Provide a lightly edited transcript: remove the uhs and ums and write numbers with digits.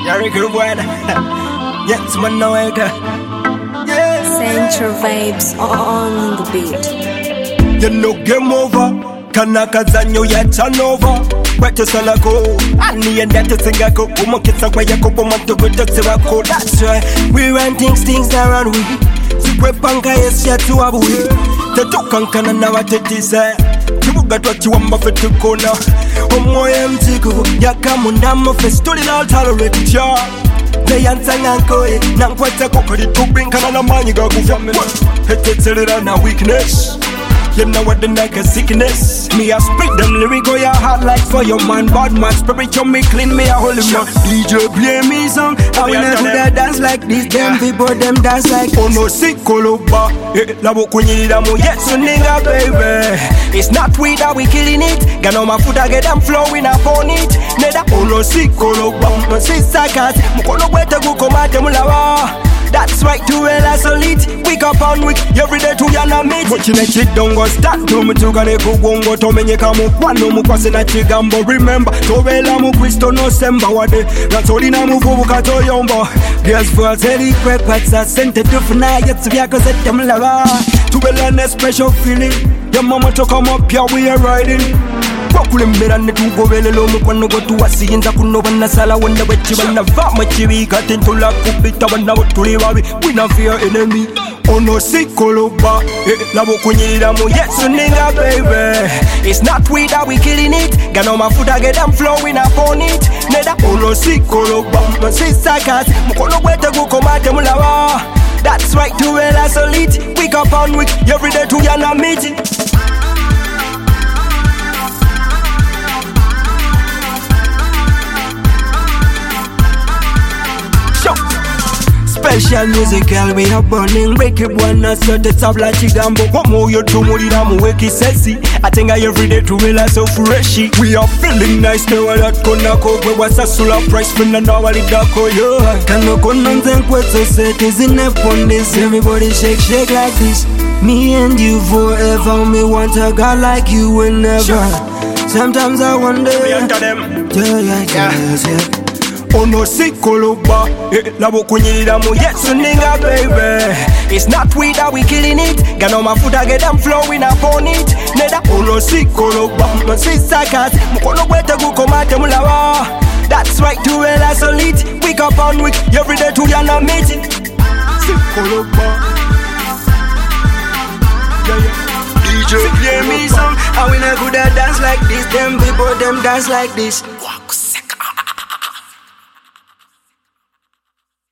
Very good one. Yes, man, no way. Central vibes on the beat. You know, game over. Kanakazanyo ya chanova. Kwetu salako. Ani and that singako. Umokitsa kwa yako pomanto kutotsirako. That's right. We run things around we. Sikwe panga yesia tuwabu we. Tetukankana na watetise. Kibuga twachiwamba fetukona. Omoye mtiku. Yakamundamo festuli na tolerate cha. Neyansangankoe nankwata kokori tubinkana na manyi gakufya hetetselera na weakness. You know what the like a sickness. Me I split them lyrical your heart like for your man. Bad man spiritual me clean me a holy man. DJ play me song. I will never that dance like this. Them people them dance like oh no sick koloba. Labo kunyira mu yes nigga baby. It's not we that we killing it. Got on my foot I get them flowing upon it. Neda oh no sick koloba. No sister cat. Mukono wete gukomate mulawa. That's right, to well solid. Week upon week, every day to yana meet. But you let it don't go start. No me to gane kugongo to menye kamu kwano mu kwase na chigambo. Remember, to well mu Kristo no semba wade. Ratoli na mu vubuka to yombo. Girls for teli quick patsa sente to fina yet vyako zete mlava. To well a special feeling. Your mama to come up here we are riding. Kwakulembera netugobelelo mukwano gotuwasiyinza kuno banasala wonna bwechi banava machibika tentula kubita banabo tuli babi we not fear enemy ono sikoloba labo kunyirira mu yesu ninga baby. It's not we that we killing it. Got on my foot I get them flowing upon it. Neda ono sikoloba no sister cat mukono gwete gukomate mulawa. That's right, to well solid. Week upon week, every day to yana meeting. Special musical, we are burning. Wake up one and set the top like Chigambo. What more you do, Murida, Muweki Sessi. I think I every day to realize so freshy. We are feeling nice now at Konako. We was a solar price for the Nawali Dako. Kano Konanzen Kweto set is in upon this. Everybody shake like this. Me and you forever. Me want a girl like you whenever. Sometimes I wonder. Yeah. Ono sikoloba labo kunyirira mu yesu ninga baby. It's not we that we killing it. Got on my foot I get them flowing upon it. Neda ono sikoloba no sister cat mukono gwete gukomate mulawa. That's right, to well solid. Week upon week, every day to yana meeting. Sikoloba DJ play me song. I will never dance like this. Them people them dance like this.